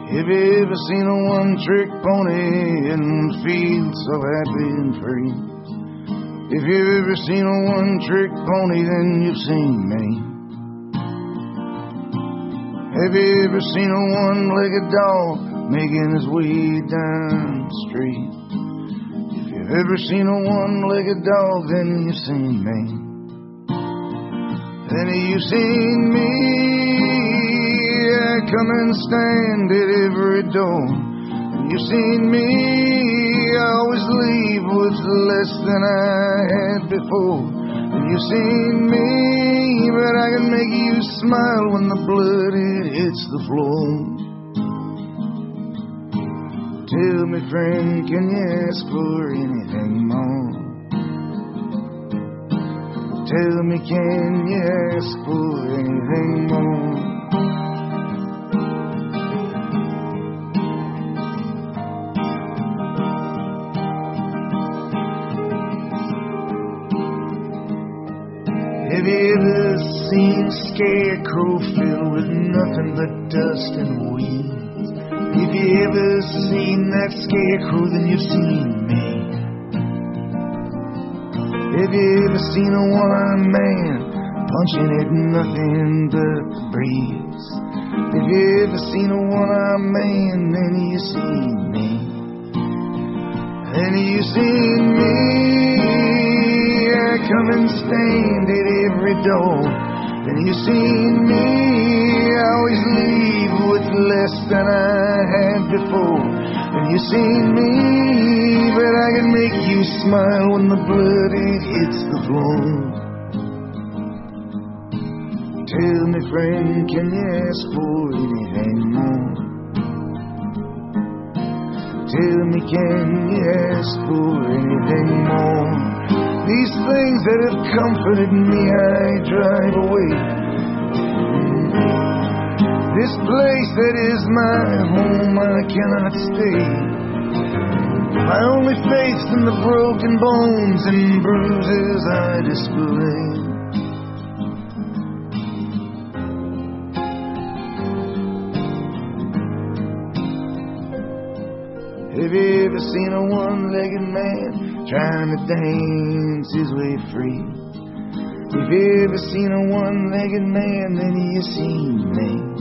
Have you ever seen a one-trick pony and feel so happy and free? If you've ever seen a one-trick pony, then you've seen me. Have you ever seen a one-legged dog making his way down the street? If you've ever seen a one-legged dog, then you've seen me. Then you've seen me. I come and stand at every door. And you've seen me. I always leave with less than I had before. And you've seen me, but I can make you smile when the blood it hits the floor. Tell me, friend, can you ask for anything more? Tell me, can you ask for anything more? Have you ever seen a scarecrow filled with nothing but dust and weeds? If you ever seen that scarecrow, then you've seen me. Have you ever seen a one-armed man punching at nothing but the breeze? Have you ever seen a one-armed man, then you've seen me. Then you've seen me. I come and stand at every door. And you've seen me. I always leave with less than I had before. And you've seen me, but I can make you smile when the blood it hits the floor. Tell me, friend, can you ask for anything more? Tell me, can you ask for anything more? These things that have comforted me, I drive away. This place that is my home, I cannot stay. My only faith's in the broken bones and bruises I display. Have you ever seen a one-legged man trying to dance his way free? If you ever seen a one-legged man, then you've seen me.